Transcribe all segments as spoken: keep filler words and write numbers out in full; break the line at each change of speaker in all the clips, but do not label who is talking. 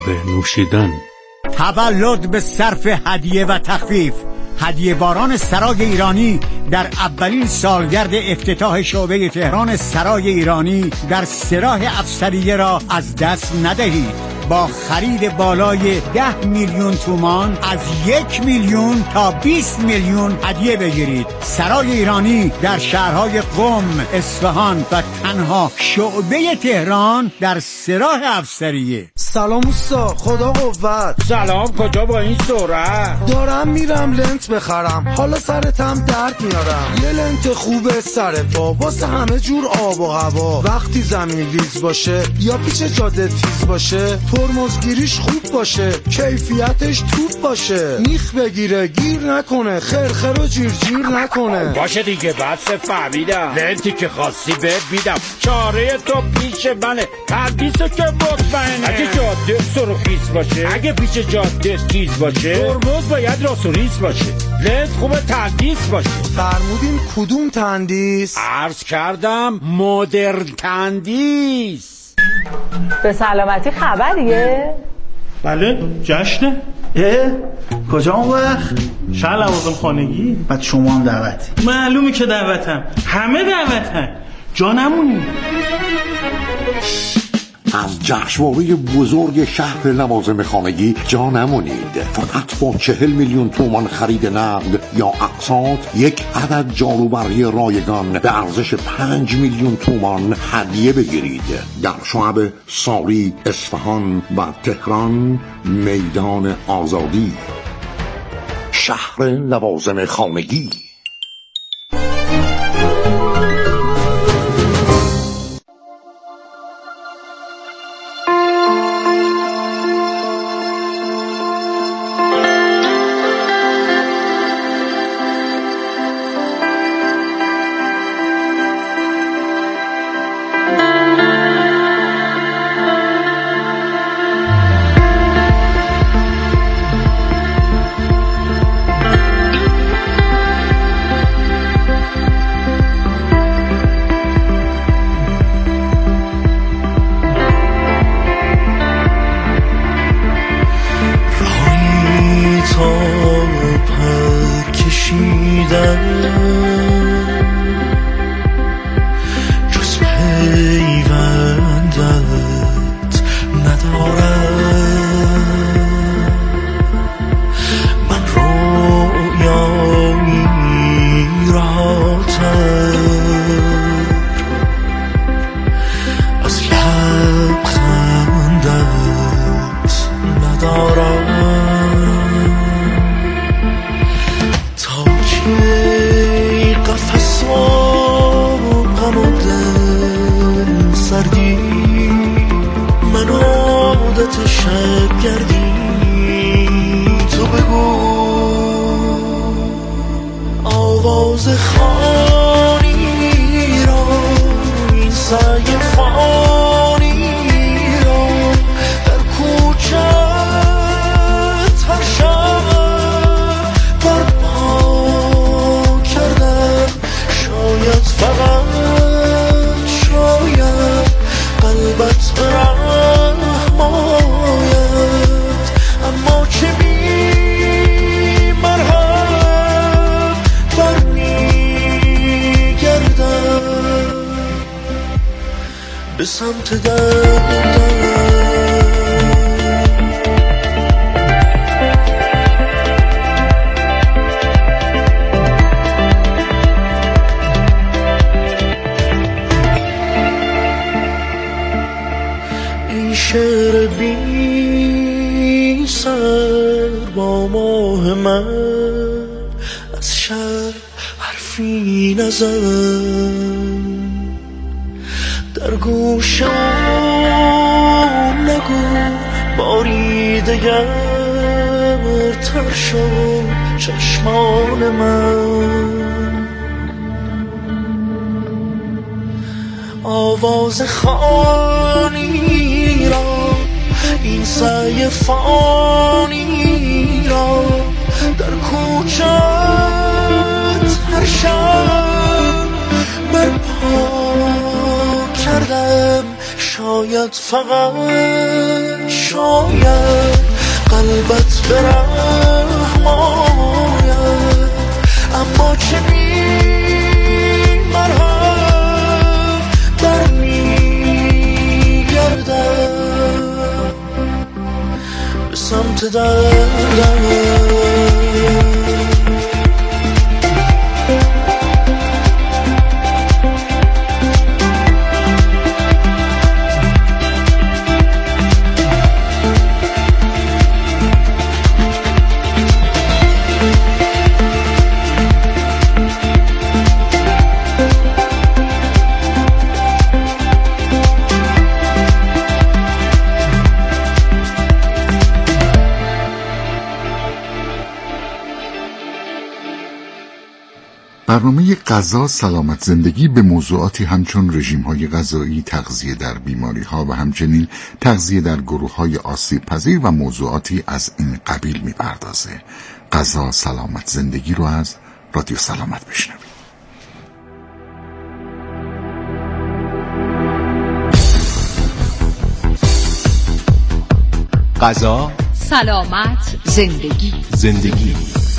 به نوشیدن.
تولد به صرف هدیه و تخفیف. هدیه باران سرای ایرانی در اولین سالگرد افتتاح شعبه تهران سرای ایرانی در سراح افسریه را از دست ندهید. با خرید بالای ده میلیون تومان از یک میلیون تا بیست میلیون هدیه بگیرید. سرای ایرانی در شهرهای قم، اصفهان و تنها شعبه تهران در سراح افسریه.
سلام اوستا، خدا قوت.
سلام، کجا با این سرعت؟
دارم میرم لنت بخرم، حالا سرتم درد میارم. یه لنت خوبه سر پا واسه همه جور آب و هوا. وقتی زمین ریز باشه یا پیچ جاده تیز باشه، ترمزگیریش خوب باشه، کیفیتش توپ باشه، میخ بگیره گیر نکنه، خرخر و جیر جیر نکنه.
باشه دیگه، بس فهمیدم. لنتی که خواستی بهت میدم، چاره تو پیش منه، تندیسو که مطمئنه. اگه جاده سرخیز باشه، اگه پیچ جاده تیز باشه، ترمز باید راست و ریز باشه، لنت خوبه تندیس باشه.
فرمودین کدوم تندیس؟
عرض کردم مدرن تندیس.
به سلامتی خبریه؟
بله، جشنه. اه؟ کجا اون وقت؟ شهر لوازم خانگی.
بعد شما هم دعوتی؟
معلومی که دعوتم، همه دعوتن، جا نمونی.
از جشنواره بزرگ شهر لوازم خانگی جا نمونید. فقط با چهل میلیون تومان خرید نقد یا اقساط یک عدد جاروبرقی رایگان به ارزش پنج میلیون تومان هدیه بگیرید. در شعب ساری، اصفهان و تهران، میدان آزادی. شهر لوازم خانگی.
به سمت در این شعر بی سر با ماه من از شب حرفی نزن در گوشم نگو باری دگر تر شد چشمان من آواز خانی را این سعی فانی را در کوچت هر شب برپا کردم شاید شاید فقط شاید قلبت برحم آید، اما چه مرهم در میگردم به سمت دردم.
برنامه غذا سلامت زندگی به موضوعاتی همچون رژیم‌های غذایی، تغذیه در بیماری‌ها و همچنین تغذیه در گروه‌های آسیب پذیر و موضوعاتی از این قبیل می‌پردازه. غذا سلامت زندگی رو از رادیو سلامت بشنوید.
غذا
سلامت زندگی
زندگی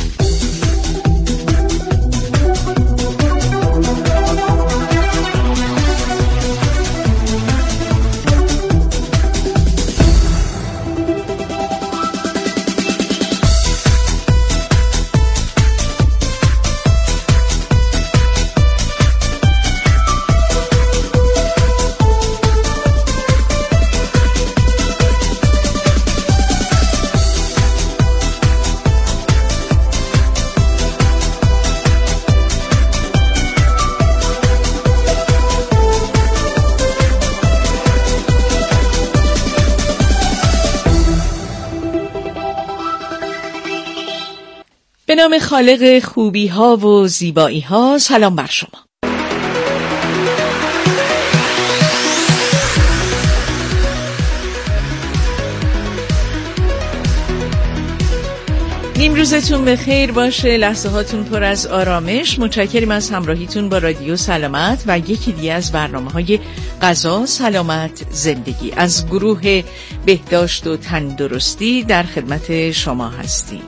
به نام خالق خوبی ها و زیبایی ها، سلام بر شما. نیمروزتون به خیر باشه، لحظه هاتون پر از آرامش. متشکریم از همراهیتون با رادیو سلامت و یکی دیگه از برنامه‌های غذا سلامت زندگی از گروه بهداشت و تندرستی در خدمت شما هستیم.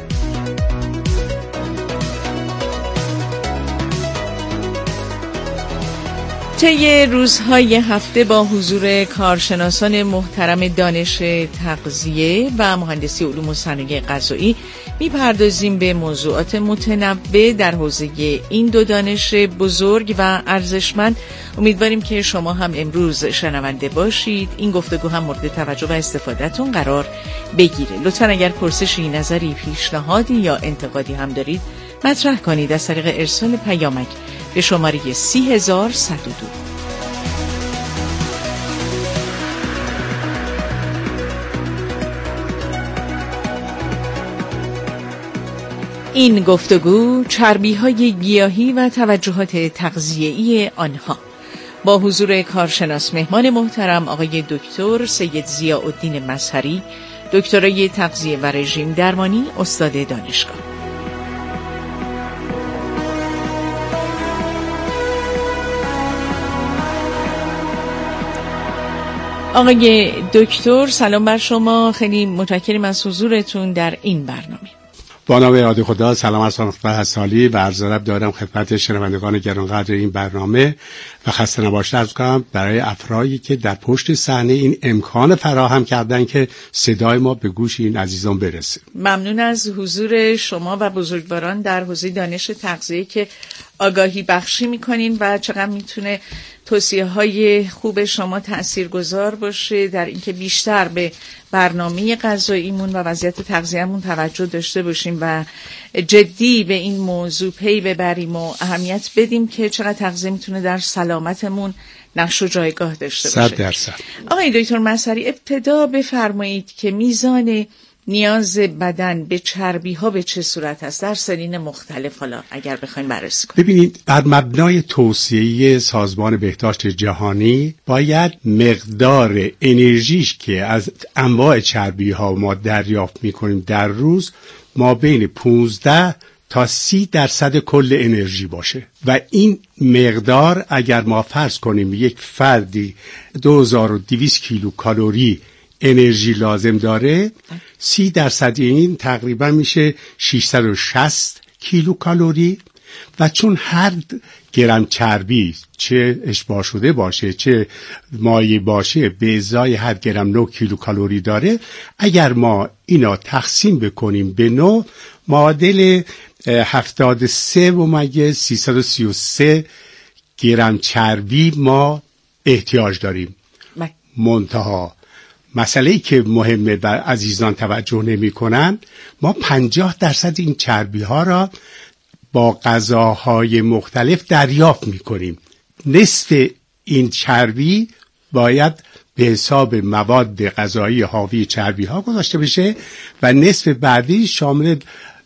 طی روزهای هفته با حضور کارشناسان محترم دانش تغذیه و مهندسی علوم و صنایع غذایی میپردازیم به موضوعات متنوع در حوزه این دو دانش بزرگ و ارزشمند. امیدواریم که شما هم امروز شنونده باشید، این گفتگو هم مورد توجه و استفادهتون قرار بگیره. لطفاً اگر پرسشی، نظری، پیشنهادی یا انتقادی هم دارید مطرح کنید از طریق ارسال پیامک به شماره سی هزار و صد و دو. این گفتگو چربی‌های گیاهی و توجهات تغذیه‌ای آنها با حضور کارشناس مهمان محترم آقای دکتر سید ضیاءالدین مظهری، دکترای تغذیه و رژیم درمانی، استاد دانشگاه. آقای دکتر سلام بر شما، خیلی متشکریم از حضورتون در این برنامه.
با نام یاد خدا، سلام از خدمت سالی و عرض ادب دارم خدمت شنوندگان گرانقدر این برنامه و خسته نباشید عرض کنم برای افرادی که در پشت صحنه این امکان فراهم کردن که صدای ما به گوش این عزیزان برسه.
ممنون از حضور شما و بزرگواران در حوزه دانش تغذیه که آگاهی بخشی میکنین و چقدر میتونه توصیه های خوب شما تأثیرگذار باشه در اینکه بیشتر به برنامه غذاییمون و وضعیت تغذیه‌مون توجه داشته باشیم و جدی به این موضوع پی ببریم و اهمیت بدیم که چقدر تغذیه میتونه در سلامتمون نقش و جایگاه داشته باشه.
صد درصد.
آقای دکتر مظهری، ابتدا بفرمایید که میزان نیاز بدن به چربی ها به چه صورت است در سنین مختلف، حالا اگر بخوایم بررسی کنیم؟
ببینید، بر مبنای توصیه سازمان بهداشت جهانی باید مقدار انرژیش که از انواع چربی ها ما دریافت میکنیم در روز ما بین پانزده تا سی درصد کل انرژی باشه و این مقدار اگر ما فرض کنیم یک فردی دو هزار و دویست کیلو کالری انرژی لازم داره، سی درصد این تقریبا میشه ششصد و شصت کیلو کالری و چون هر گرم چربی چه اشباع شده باشه چه مایع باشه به ازای هر گرم نه کیلو کالری داره، اگر ما اینا تقسیم بکنیم به نه معادل هفتاد و سه و مگه سیصد و سی و سه گرم چربی ما احتیاج داریم. منتها مسئله‌ای که مهمه و عزیزان توجه نمی کنن، ما پنجاه درصد این چربی ها را با غذاهای مختلف دریافت می کنیم. نصف این چربی باید به حساب مواد غذایی حاوی چربی ها گذاشته بشه و نصف بعدی شامل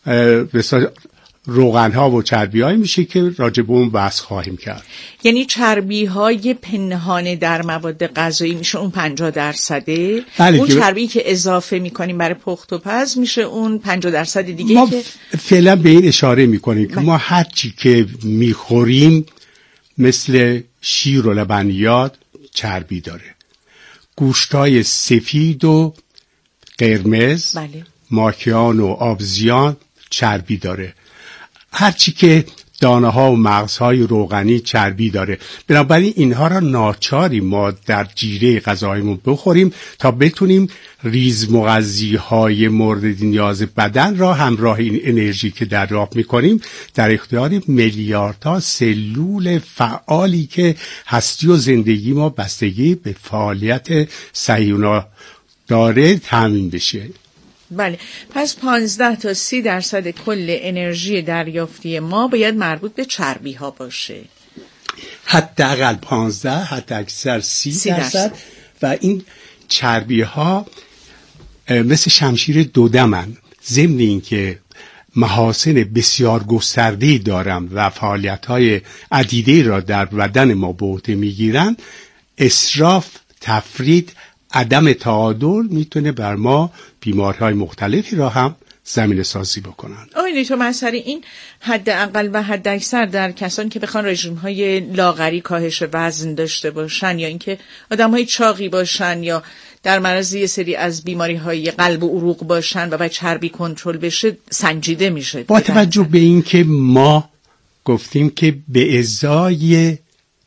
روغن ها و چربی های میشه که راجع به اون بحث خواهیم کرد.
یعنی چربی های پنهان در مواد غذایی میشه اون پنجاه درصده،
بله،
اون چربی که اضافه میکنیم برای پخت و پز میشه اون پنجاه درصد دیگه.
ما
که
فعلا به این اشاره میکنیم که ما هر چی که میخوریم مثل شیر و لبنیات چربی داره، گوشتای سفید و قرمز،
بله،
ماکیان و آبزیان چربی داره، هرچی که دانه ها و مغز های روغنی چربی داره. بنابراین اینها را ناچاری ما در جیره غذایمون بخوریم تا بتونیم ریز مغذی های مورد نیاز بدن را همراه این انرژی که دریافت میکنیم در اختیار میلیاردها سلول فعالی که هستی و زندگی ما بستگی به فعالیت صحیح داره تامین بشه.
بله، پس پانزده تا سی درصد کل انرژی دریافتی ما باید مربوط به چربی ها باشه.
حداقل پانزده، حتی اکثر سی, سی درصد. درصد و این چربی ها مثل شمشیر دودمن، ضمن این که محاسن بسیار گسترده‌ای دارن و فعالیت های عدیده را در بدن ما به عهده میگیرن، اسراف، تفرید، عدم تعادل میتونه بر ما بیماری‌های مختلفی را هم زمینه سازی بکنن.
آقای دکتر مسری، این حد اقل و حد اکثر در کسانی که بخوان رژیم‌های لاغری کاهش وزن داشته باشن یا اینکه آدم‌های چاقی باشن یا در معرض یه سری از بیماری‌های قلب و عروق باشن و باید چربی کنترل بشه سنجیده میشه.
با توجه به این که ما گفتیم که به ازای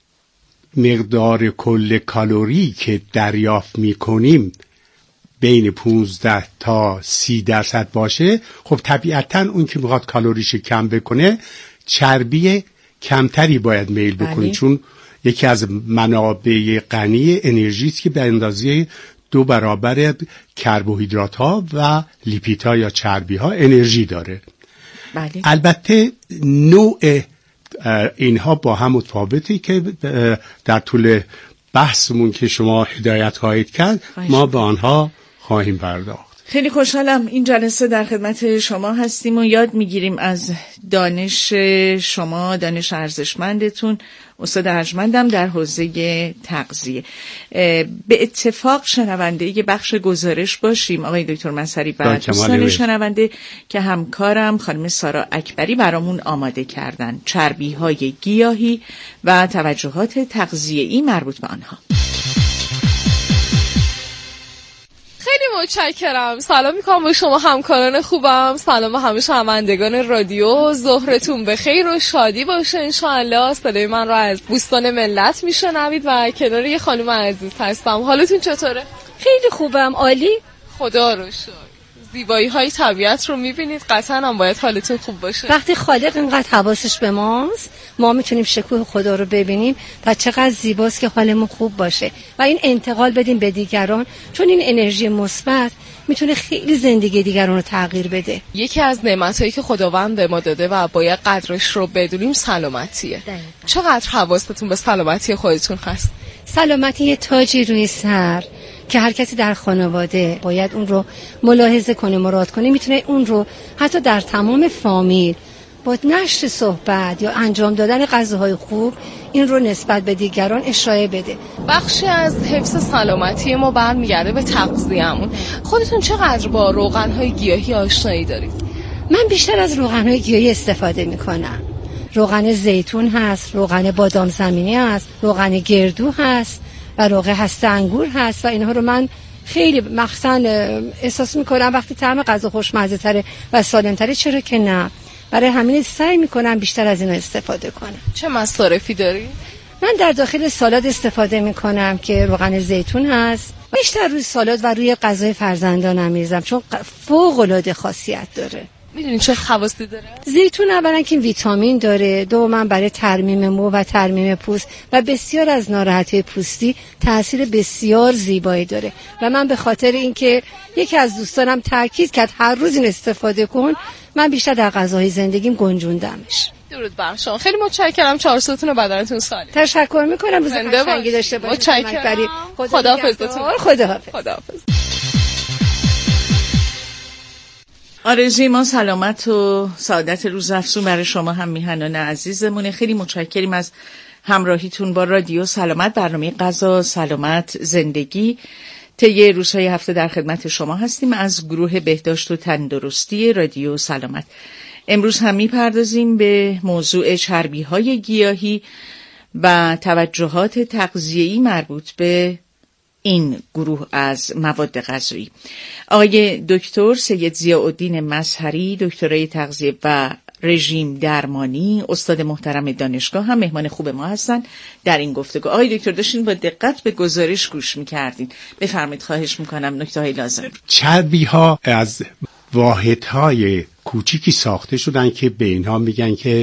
مقدار کل کالری که دریافت میکنیم بین پانزده تا سی درصد باشه، خب طبیعتاً اون که میخواد کالریش کم بکنه چربی کمتری باید میل بکنه، چون یکی از منابع غنی انرژی است که به اندازه دو برابر کربوهیدرات ها و لیپید ها یا چربی ها انرژی داره.
بله.
البته نوع اینها با هم متفاوتی که در طول بحثمون که شما هدایت خواهید کرد ما به آنها خواهیم پرداخت.
خیلی خوشحالم این جلسه در خدمت شما هستیم و یاد میگیریم از دانش شما، دانش ارزشمندتون. استاد ارجمندم در حوزه تغذیه. به اتفاق شنونده یه بخش گزارش باشیم آقای دکتر مسری و دوستان شنونده که همکارم خانم سارا اکبری برامون آماده کردن، چربی های گیاهی و توجهات تغذیه‌ای مربوط به آنها.
خیلی متشکرم. سلام میکنم به شما همکاران خوبم، سلام به همه شنوندگان رادیو. ظهرتون به خیر و شادی باشه انشاءالله. صدای من رو از بوستان ملت میشنوید و کنار یه خانم عزیز هستم. حالتون چطوره؟
خیلی خوبم، عالی،
خدا رو شکر. زیبایی های طبیعت رو میبینید، قطعا هم باید حالتون خوب باشه.
وقتی خالق اینقدر حواسش به ماست ما میتونیم شکوه خدا رو ببینیم و چقدر زیباست که حالمون خوب باشه و این انتقال بدیم به دیگران، چون این انرژی مثبت میتونه خیلی زندگی دیگران رو تغییر بده.
یکی از نعمتایی که خداوند به ما داده و باید قدرش رو بدونیم سلامتیه. داید. چقدر حواستون به سلامتی خودتون هست؟
سلامتی یه تاجی روی سر که هر کسی در خانواده باید اون رو ملاحظه کنه، مراد کنه. میتونه اون رو حتی در تمام فامیل با نشر صحبت یا انجام دادن غذاهای خوب این رو نسبت به دیگران اشاره بده.
بخشی از حفظ سلامتی ما برمیگرده به تغذیه‌مون. خودتون چقدر با روغن‌های گیاهی آشنایی دارید؟
من بیشتر از روغن‌های گیاهی استفاده میکنم. روغن زیتون هست، روغن بادام زمینی هست، روغن گردو هست و روغن هسته انگور هست و اینها رو من خیلی مخصوصا احساس میکنم وقتی طعم غذا خوشمزه تره و سالم تره، چرا که نه. برای همین سعی میکنم بیشتر از اینا استفاده کنم.
چه مصارفی داری؟
من در داخل سالاد استفاده میکنم که روغن زیتون هست. بیشتر روی سالاد و روی غذای فرزندانم میریزم چون فوق العاده خاصیت داره.
میدونی چه خواصی داره؟
زیتون اولا که ویتامین داره، دوما برای ترمیم مو و ترمیم پوست و بسیار از ناراحتی پوستی تاثیر بسیار زیبایی داره و من به خاطر اینکه یکی از دوستانم تاکید کرد هر روز این استفاده کن، من بیشتر در غذاهای زندگیم گنجوندمش.
درود بر شما. خیلی متشکرم. چهارصدتون و بدنتون سالم.
تشکر میکنم. روز قشنگی داشته باشید.
متشکرم. خداحافظتون.
خداحافظ.
خداحافظ.
آرزوی ما سلامت و سعادت روز افزون برای شما هم میهنان عزیزمونه. خیلی متشکریم از همراهیتون با رادیو سلامت، برنامه غذا سلامت زندگی. طی روزهای هفته در خدمت شما هستیم از گروه بهداشت و تندرستی رادیو سلامت. امروز هم میپردازیم به موضوع چربی‌های گیاهی و توجهات تغذیه‌ای مربوط به این گروه از مواد غذایی. آقای دکتر سید ضیاءالدین مظهری، دکترای تغذیه و رژیم درمانی، استاد محترم دانشگاه، هم مهمان خوب ما هستن در این گفتگو. آقای دکتر داشتین با دقت به گزارش گوش می‌کردین. بفرمایید، خواهش می‌کنم نکته‌های لازم.
چربی‌ها از واحدهای کوچیکی ساخته شدن که به اینها میگن که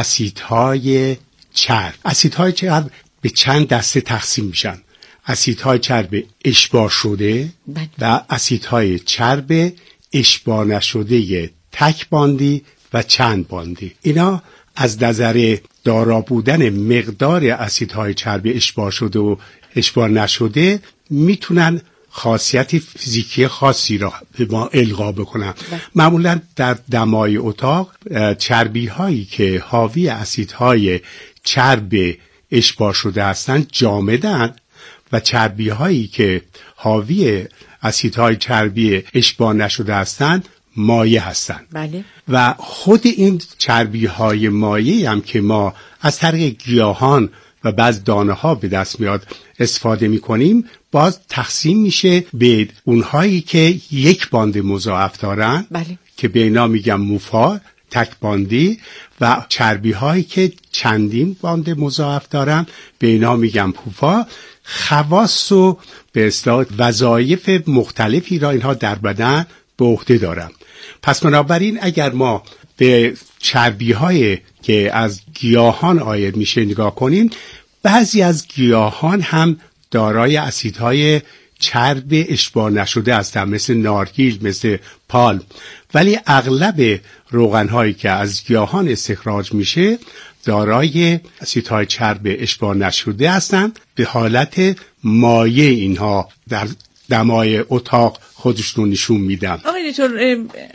اسیدهای چرب. اسیدهای چرب به چند دسته تقسیم میشن: اسیدهای چرب اشباع شده و اسیدهای چرب اشباع نشده تک باندی و چند باندی. اینا از نظر دارا بودن مقدار اسیدهای چرب اشباع شده و اشباع نشده میتونن خاصیت فیزیکی خاصی را به ما القا بکنن. معمولا در دمای اتاق چربی هایی که حاوی اسیدهای چرب اشباع شده هستند جامدن و چربی هایی که حاوی اسیدهای چربی اشباع نشده هستند مایع هستند.
بله.
و خود این چربی های مایع هم که ما از طریق گیاهان و بعض دانه ها به دست میاد استفاده می کنیم، باز تقسیم میشه به اونهایی که یک باند مضاعف دارن.
بله.
که به اینا میگم موفا، تک باندی، و چربی هایی که چندین باند مضاعف دارن به اینا میگم پوفا. خواص و به اصطلاح وظایف مختلفی را اینها در بدن به عهده دارن. پس بنابراین اگر ما به چربی های که از گیاهان عاید میشه نگاه کنیم، بعضی از گیاهان هم دارای اسیدهای چرب اشباع نشده هستند، مثل نارگیل، مثل پالم، ولی اغلب روغنهایی که از گیاهان استخراج میشه دارای اسیدهای چرب اشباع نشده هستند. به حالت مایع اینها در دمای اتاق خودشون نشون میدن.
آقای دکتر،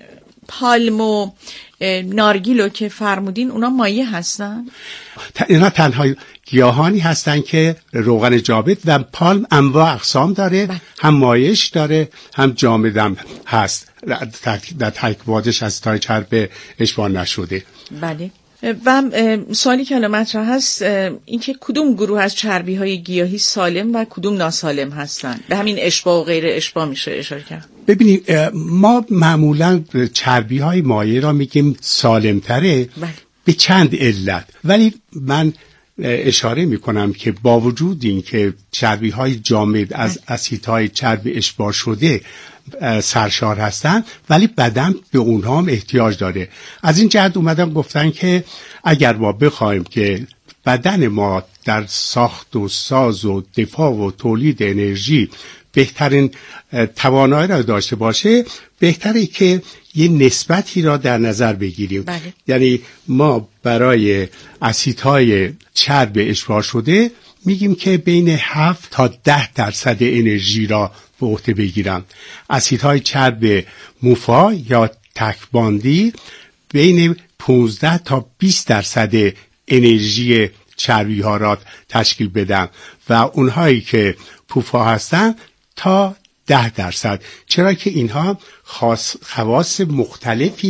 پالم و نارگیلو که فرمودین اونا مایع هستن؟
اینا تنها گیاهانی هستن که روغن جامد، و پالم انواع اقسام داره. بله. هم مایعش داره هم جامدم هست، در ترکیباتش اسیدهای چرب اشباع نشده.
بله. و سوالی که الان مطرح هست این که کدوم گروه از چربی های گیاهی سالم و کدوم ناسالم هستن؟ به همین اشباع و غیر اشباع میشه اشاره کرد.
ببینید، ما معمولا چربی های مایع را میگیم سالم تره.
بله.
به چند علت، ولی من اشاره میکنم که با وجود این که چربی های جامد از اسیدهای چرب اشباع شده سرشار هستن، ولی بدن به اونها هم احتیاج داره. از این جهت اومدم گفتن که اگر ما بخوایم که بدن ما در ساخت و ساز و دفاع و تولید انرژی بهترین توانایی را داشته باشه، بهتره که یه نسبتی را در نظر بگیریم.
بله.
یعنی ما برای اسیدهای چرب اشباع شده میگیم که بین هفت تا ده درصد انرژی را به عهده بگیرن. اسیدهای چرب موفا یا تکباندی بین پانزده تا بیست درصد انرژی چربی ها را تشکیل بدن و اونهایی که پوفا هستن تا ده درصد. چرا که اینها خاص خواص مختلفی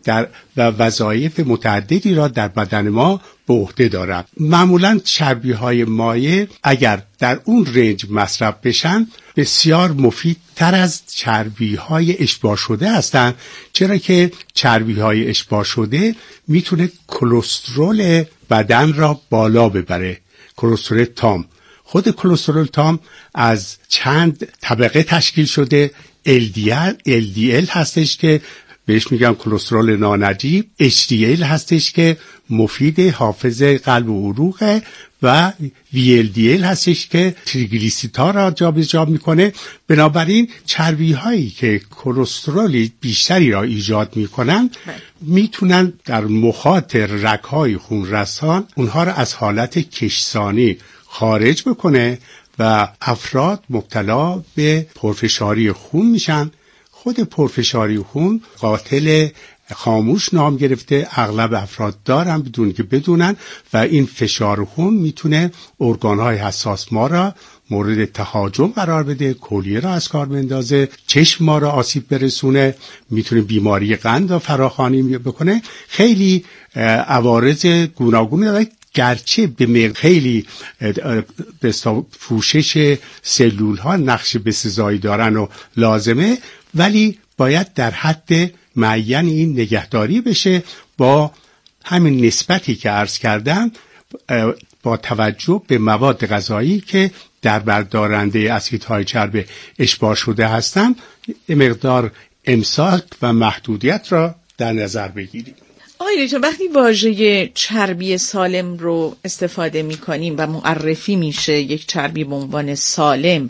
در و وظایف متعددی را در بدن ما به عهده دارند. معمولاً چربی‌های مایع اگر در اون رنج مصرف بشن بسیار مفیدتر از چربی‌های اشباع شده هستند، چرا که چربی‌های اشباع شده میتونه کلسترول بدن را بالا ببره. کلسترول تام، خود کلسترول تام از چند طبقه تشکیل شده. ال دی ال ال دی ال هستش که بهش میگم کلسترول نانجیب، اچ دی ال هستش که مفید حافظه قلب و عروقه و وی ال دی ال هستش که تریگلیسیدها را جابجا میکنه. بنابراین چربی هایی که کلسترول بیشتری را ایجاد میکنن میتونن در مخاط رگ‌های خونرسان اونها را از حالت کشسانی خارج بکنه و افراد مبتلا به پرفشاری خون میشن. خود پرفشاری خون قاتل خاموش نام گرفته، اغلب افراد دارن بدون که بدونن و این فشار خون میتونه ارگانهای حساس ما را مورد تهاجم قرار بده، کلیه را از کار بندازه، چشم ما را آسیب برسونه، میتونه بیماری قند را فراخوانی بکنه. خیلی عوارض گوناگونی داره، گرچه به مقدار خیلی به پوشش سلول ها نقش بسزایی دارن و لازمه، ولی باید در حد معین این نگهداری بشه با همین نسبتی که عرض کردم، با توجه به مواد غذایی که در بردارنده اسیدهای چرب اشباع شده هستند مقدار امساک و محدودیت را در نظر بگیریم.
آقای دکتر، وقتی واژه چربی سالم رو استفاده می‌کنیم و معرفی میشه یک چربی به عنوان سالم،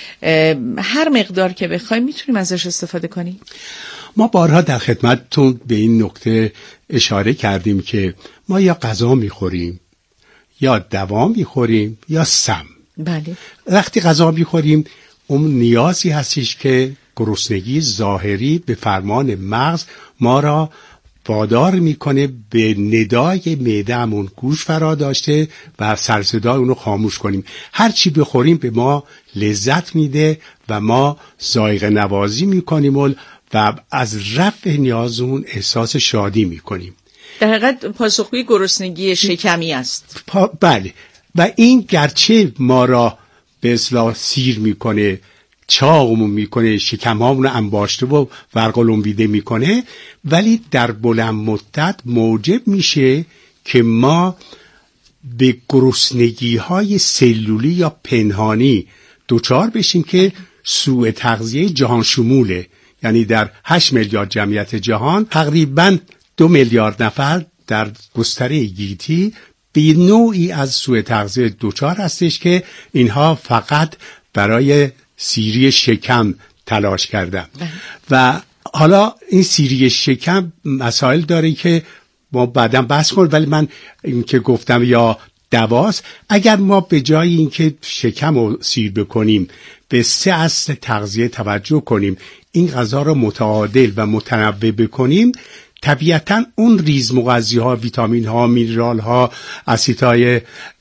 هر مقدار که بخوایم میتونیم ازش استفاده کنیم؟
ما بارها در خدمتتون به این نکته اشاره کردیم که ما یا غذا میخوریم یا دوا میخوریم یا سم.
بله.
وقتی غذا میخوریم اون نیازی هستش که گرسنگی ظاهری به فرمان مغز ما را وادار میکنه به ندای معده‌مون گوش فرا داشته و سر صدای اونو خاموش کنیم. هر چی بخوریم به ما لذت میده و ما ذائقه نوازی میکنیم و از رفع نیازمون احساس شادی میکنیم.
در حقیقت پاسخگوی گرسنگی شکمی است.
پا... بله. و این گرچه ما را به اصطلاح سیر میکنه، چاقمون میکنه، شکمهامون انباشته و ورقلومبیده میکنه، ولی در بلند مدت موجب میشه که ما به گرسنگی های سلولی یا پنهانی دچار بشیم که سوء تغذیه جهان شموله. یعنی در هشت میلیارد جمعیت جهان تقریباً دو میلیارد نفر در گستره گیتی به نوعی از سوء تغذیه دچار هستش که اینها فقط برای سیری شکم تلاش کردن. و حالا این سیری شکم مسائل داره که ما بعداً بحث کنیم، ولی من این که گفتم یا دواست، اگر ما به جای اینکه شکم رو سیر بکنیم به سه اصل تغذیه توجه کنیم، این غذا رو متعادل و متنوع بکنیم، طبیعتاً اون ریز مغذی ها، ویتامین ها، مینرال ها، اسیدهای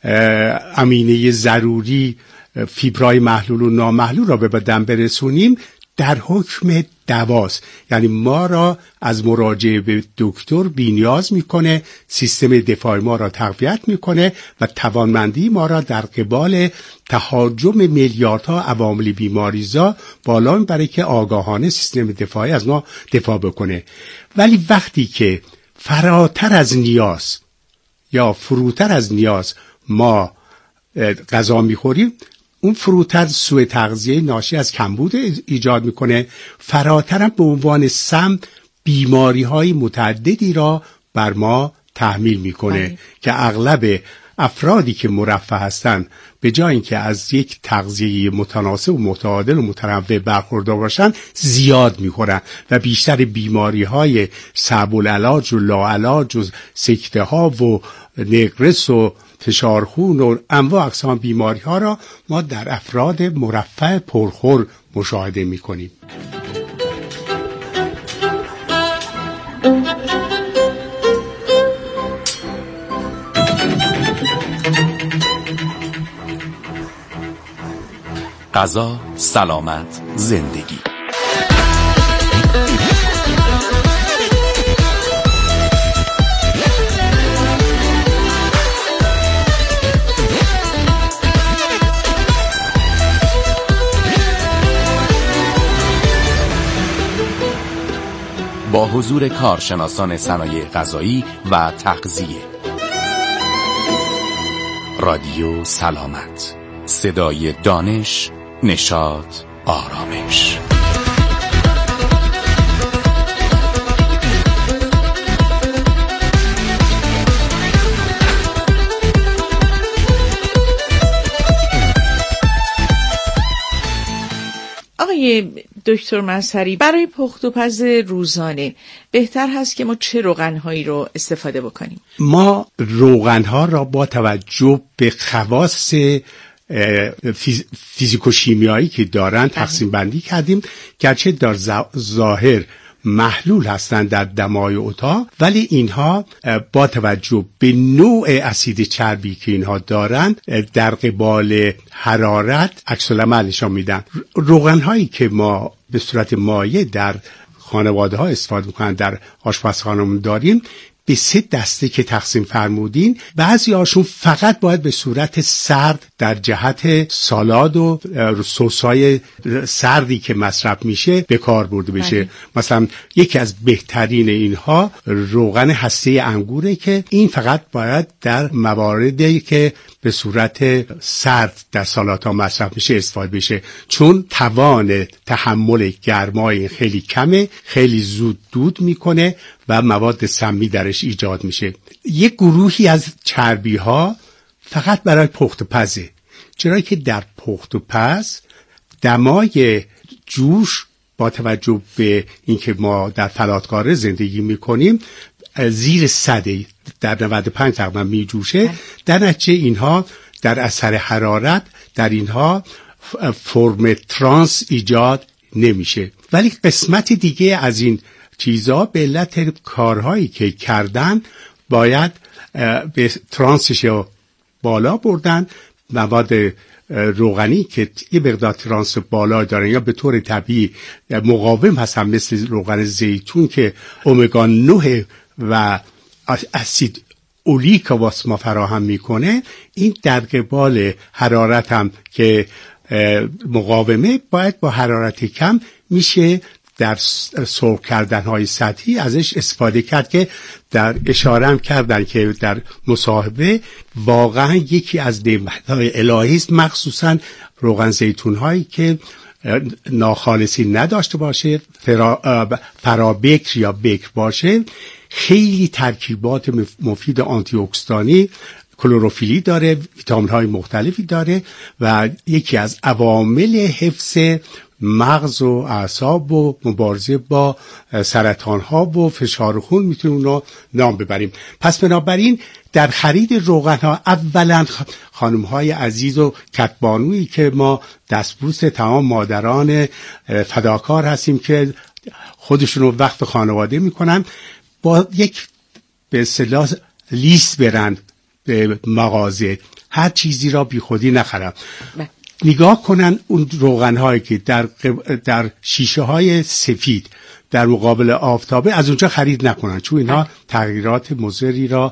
امینه ضروری، فیبرای محلول و نامحلول را به بدن برسونیم در حکم دواست. یعنی ما را از مراجعه به دکتر بی‌نیاز میکنه، سیستم دفاعی ما را تقویت میکنه و توانمندی ما را در قبال تهاجم میلیاردها عوامل بیماریزا بالا میبره که آگاهانه سیستم دفاعی از ما دفاع بکنه. ولی وقتی که فراتر از نیاز یا فروتر از نیاز ما غذا میخوریم، اون فروتر سوء تغذیه ناشی از کمبود ایجاد میکنه، فراترم به عنوان سم بیماری های متعددی را بر ما تحمیل میکنه بله. که اغلب افرادی که مرفه هستن به جای اینکه از یک تغذیه متناسب و متعادل و متنوع برخوردار باشن زیاد میخورن و بیشتر بیماری های صعب العلاج و لاعلاج و سکته ها و نقرس و فشار خون و انواع اقسام بیماری ها را ما در افراد مرفه پرخور مشاهده می کنیم.
غذا، سلامت، زندگی. با حضور کارشناسان صنایع غذایی و تغذیه. رادیو سلامت، صدای دانش، نشاط، آرامش.
آقای دکتر مظهری، برای پخت و پز روزانه بهتر هست که ما چه روغن‌هایی رو استفاده بکنیم؟
ما روغن‌ها را با توجه به خواص فیز... فیزیکوشیمیایی که دارن تقسیم بندی کردیم، گرچه در ظاهر محلول هستند در دمای اتاق، ولی اینها با توجه به نوع اسید چربی که اینها دارند در قبال حرارت عکس العمل نشان میدن. روغن هایی که ما به صورت مایع در خانواده ها استفاده میکنن در آشپزخانه‌مون داریم به سه دسته که تقسیم فرمودین. بعضی هاشون فقط باید به صورت سرد در جهت سالاد و سس‌های سردی که مصرف میشه به کار برده بشه. بله. مثلا یکی از بهترین اینها روغن هسته انگوره که این فقط باید در مواردی که به صورت سرد در سالادها مصرف میشه استفاده بشه، چون توان تحمل گرمای خیلی کمه، خیلی زود دود میکنه و مواد سمی درش ایجاد میشه. یک گروهی از چربی ها فقط برای پخت و پزه، چرا که در پخت و پز دمای جوش با توجه به اینکه ما در فلاتکاره زندگی میکنیم زیر صده، در نود و پنج تقریبا می جوشه. در نتیجه اینها در اثر حرارت در اینها فرم ترانس ایجاد نمیشه. ولی قسمت دیگه از این چیزا به علت کارهایی که کردن باید به ترانسش بالا بردن. مواد روغنی که یه مقدار ترانس بالا دارن یا به طور طبیعی مقاوم هستن، مثل روغن زیتون که امگا نه و اسید اولیک واسه ما فراهم میکنه، این در قبال حرارت هم که مقاومه باید با حرارت کم میشه در سرخ کردنهای سطحی ازش استفاده کرد که در اشاره هم کردن که در مصاحبه واقعا یکی از نعمت‌های الهی است، مخصوصا روغن زیتون هایی که ناخالصی نداشته باشه، فرا, فرا بکر یا بکر باشه، خیلی ترکیبات مفید آنتی اکسیدانی، کلروفیلی داره، ویتامین های مختلفی داره و یکی از عوامل حفظ مغز و اعصاب و مبارزه با سرطان ها و فشار خون میتونیم اونو نام ببریم. پس بنابراین در خرید روغن ها اولا خانم های عزیز و کتبانویی که ما دستبوس تمام مادران فداکار هستیم که خودشون رو وقت خانواده میکنن، با یک به اصطلاح لیست برن به مغازه، هر چیزی را بی خودی نخرن، نگاه کنن اون روغن هایی که در در شیشه های سفید در مقابل آفتابه از اونجا خرید نکنن، چون اینها تغییرات مضری را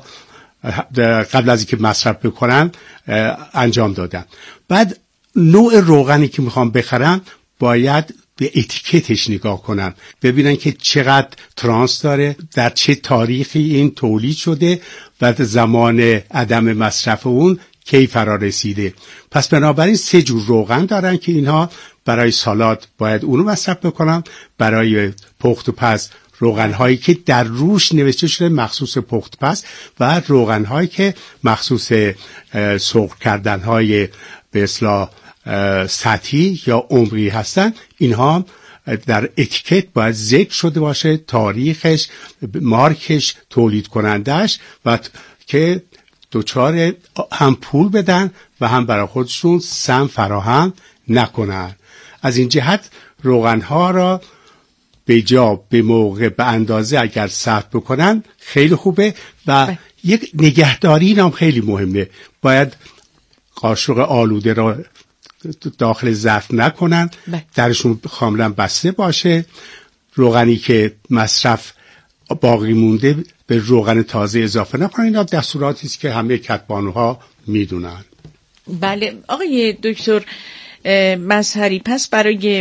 قبل از اینکه مصرف بکنن انجام دادن. بعد نوع روغنی که میخوام بخرن باید به اتیکتش نگاه کنن، ببینن که چقدر ترانس داره، در چه تاریخی این تولید شده و زمان عدم مصرف اون کی فرا رسیده. پس بنابراین سه جور روغن دارن که اینها برای سالاد باید اونو مصرف بکنن، برای پخت و پز روغن هایی که در روش نوشته شده مخصوص پخت و پز و روغن هایی که مخصوص سرخ کردن های به اصطلاح سطحی یا عمقی هستن. اینها در اتیکت باید ذکر شده باشه، تاریخش، مارکش، تولید کنندش، و که دوچار هم پول بدن و هم برای خودشون سم فراهم نکنن. از این جهت روغنها را به جا، به موقع، به اندازه اگر ثبت بکنن خیلی خوبه و بله. یک نگهداری هم خیلی مهمه، باید قاشق آلوده را داخل ظرف نکنن، بله. درشون کاملا بسته باشه. روغنی که مصرف باقی مونده به روغن تازه اضافه نکنن. اینا دستوراتی است که همه کتبانوها میدونن.
بله آقای دکتر مظهری، پس برای